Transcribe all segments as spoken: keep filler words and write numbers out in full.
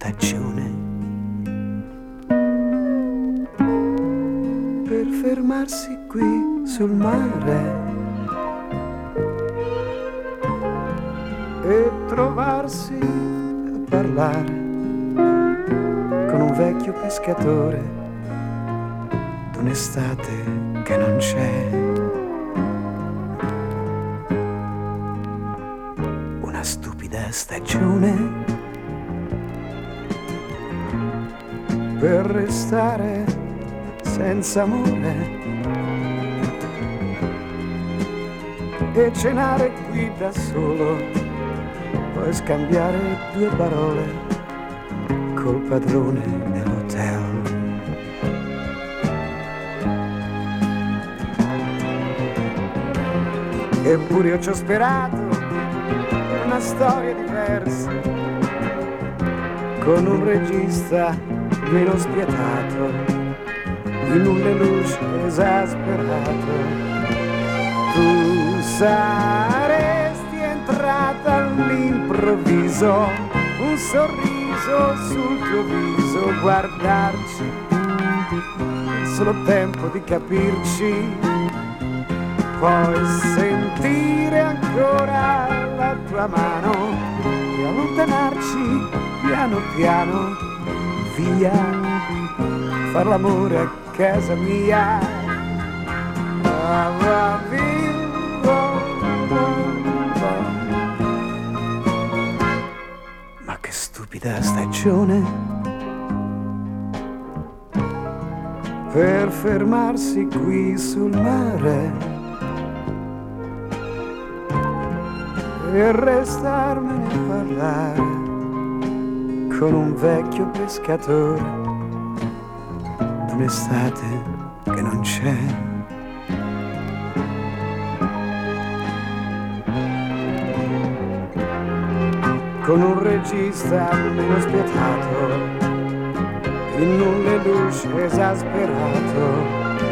stagione per fermarsi qui sul mare e trovarsi a parlare con un vecchio pescatore d'un'estate che non c'è. Una stupida stagione per restare senza amore e cenare qui da solo, poi scambiare due parole col padrone dell'hotel. Eppure io ci ho sperato in una storia diversa, con un regista meno spietato, in un lelouch esasperato. Tu saresti entrata all'improvviso, un sorriso sul tuo viso, guardarci, il solo tempo di capirci, poi sentire ancora la tua mano e allontanarci piano piano via, far l'amore a casa mia. Ah, ah, ma che stupida stagione per fermarsi qui sul mare e restarmene a parlare con un vecchio pescatore d'un'estate che non c'è. Con un regista meno spietato, in un lelouch esasperato.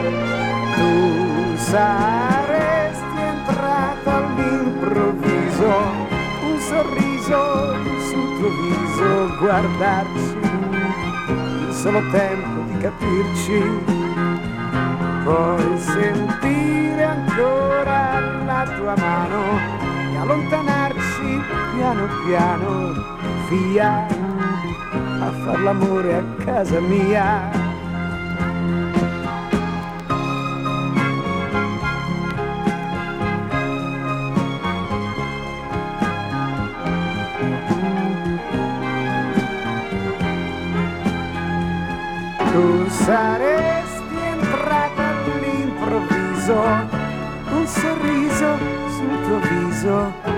Tu saresti entrata all'improvviso, un sorriso sul tuo viso, guardarci, il solo tempo di capirci, poi sentire ancora la tua mano e allontanarci piano piano via, a far l'amore a casa mia. Tu saresti entrata all'improvviso, un sorriso sul tuo viso,